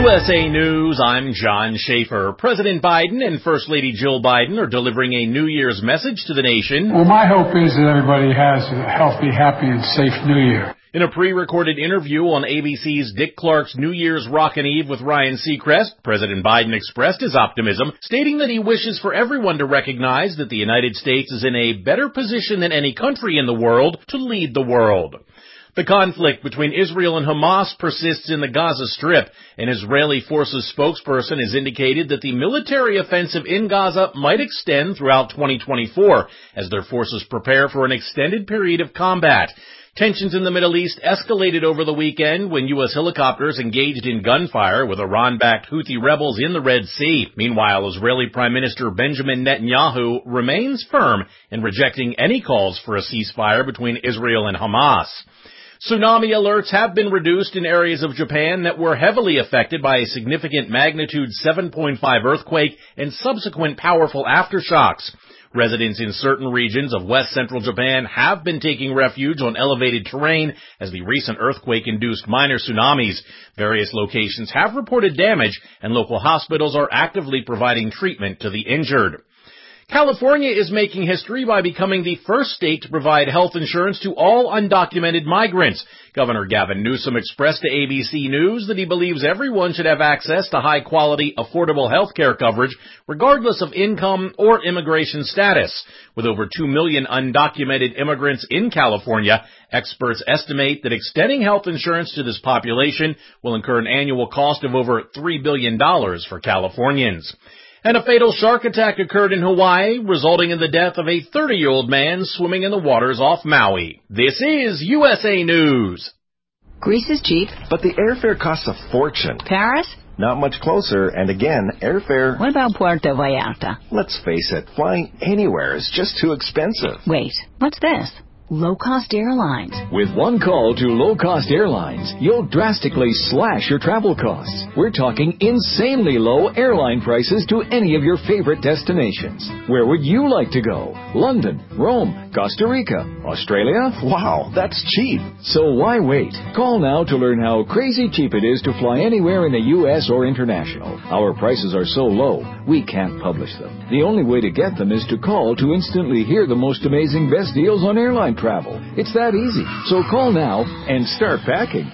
USA News, I'm John Schaefer. President Biden and First Lady Jill Biden are delivering a New Year's message to the nation. Well, my hope is that everybody has a healthy, happy, and safe New Year. In a pre-recorded interview on ABC's Dick Clark's New Year's Rockin' Eve with Ryan Seacrest, President Biden expressed his optimism, stating that he wishes for everyone to recognize that the United States is in a better position than any country in the world to lead the world. The conflict between Israel and Hamas persists in the Gaza Strip. An Israeli forces spokesperson has indicated that the military offensive in Gaza might extend throughout 2024 as their forces prepare for an extended period of combat. Tensions in the Middle East escalated over the weekend when U.S. helicopters engaged in gunfire with Iran-backed Houthi rebels in the Red Sea. Meanwhile, Israeli Prime Minister Benjamin Netanyahu remains firm in rejecting any calls for a ceasefire between Israel and Hamas. Tsunami alerts have been reduced in areas of Japan that were heavily affected by a significant magnitude 7.5 earthquake and subsequent powerful aftershocks. Residents in certain regions of west-central Japan have been taking refuge on elevated terrain as the recent earthquake induced minor tsunamis. Various locations have reported damage, and local hospitals are actively providing treatment to the injured. California is making history by becoming the first state to provide health insurance to all undocumented migrants. Governor Gavin Newsom expressed to ABC News that he believes everyone should have access to high-quality, affordable health care coverage, regardless of income or immigration status. With over 2 million undocumented immigrants in California, experts estimate that extending health insurance to this population will incur an annual cost of over $3 billion for Californians. And a fatal shark attack occurred in Hawaii, resulting in the death of a 30-year-old man swimming in the waters off Maui. This is USA News. Greece is cheap. But the airfare costs a fortune. Paris? Not much closer, and again, airfare... What about Puerto Vallarta? Let's face it, flying anywhere is just too expensive. Wait, what's this? Low-cost airlines. With one call to low-cost airlines, you'll drastically slash your travel costs. We're talking insanely low airline prices to any of your favorite destinations. Where would you like to go? London, Rome, Costa Rica, Australia? Wow, that's cheap. So why wait? Call now to learn how crazy cheap it is to fly anywhere in the U.S. or international. Our prices are so low, we can't publish them. The only way to get them is to call to instantly hear the most amazing best deals on airline travel. It's that easy. So call now and start packing.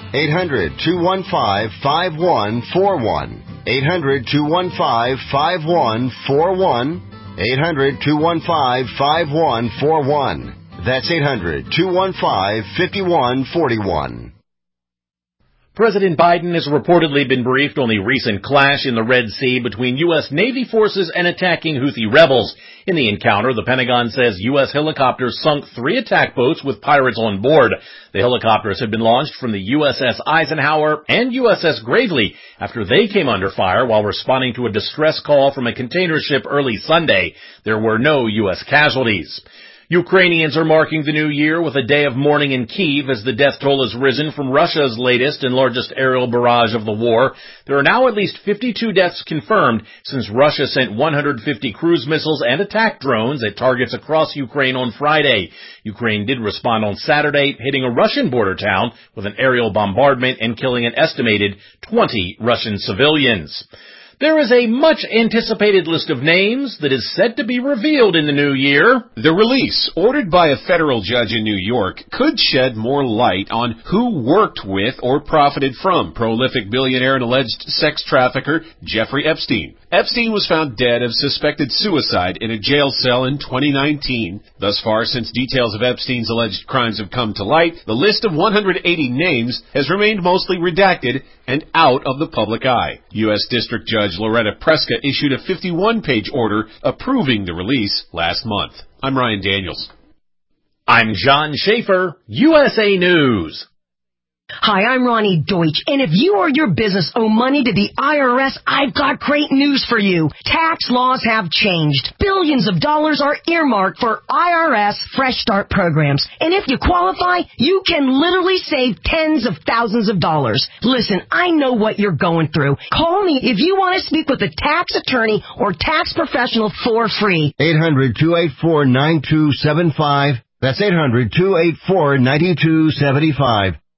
800-215-5141. 800-215-5141. 800-215-5141. That's 800-215-5141. President Biden has reportedly been briefed on the recent clash in the Red Sea between U.S. Navy forces and attacking Houthi rebels. In the encounter, the Pentagon says U.S. helicopters sunk 3 attack boats with pirates on board. The helicopters had been launched from the USS Eisenhower and USS Gravely after they came under fire while responding to a distress call from a container ship early Sunday. There were no U.S. casualties. Ukrainians are marking the new year with a day of mourning in Kyiv as the death toll has risen from Russia's latest and largest aerial barrage of the war. There are now at least 52 deaths confirmed since Russia sent 150 cruise missiles and attack drones at targets across Ukraine on Friday. Ukraine did respond on Saturday, hitting a Russian border town with an aerial bombardment and killing an estimated 20 Russian civilians. There is a much-anticipated list of names that is set to be revealed in the new year. The release, ordered by a federal judge in New York, could shed more light on who worked with or profited from prolific billionaire and alleged sex trafficker Jeffrey Epstein. Epstein was found dead of suspected suicide in a jail cell in 2019. Thus far, since details of Epstein's alleged crimes have come to light, the list of 180 names has remained mostly redacted and out of the public eye. U.S. District Judge Loretta Preska issued a 51-page order approving the release last month. I'm Ryan Daniels. I'm John Schaefer, USA News. Hi, I'm Ronnie Deutsch, and if you or your business owe money to the IRS, I've got great news for you. Tax laws have changed. Billions of dollars are earmarked for IRS Fresh Start programs, and if you qualify, you can literally save tens of thousands of dollars. Listen, I know what you're going through. Call me if you want to speak with a tax attorney or tax professional for free. 800-284-9275. That's 800-284-9275.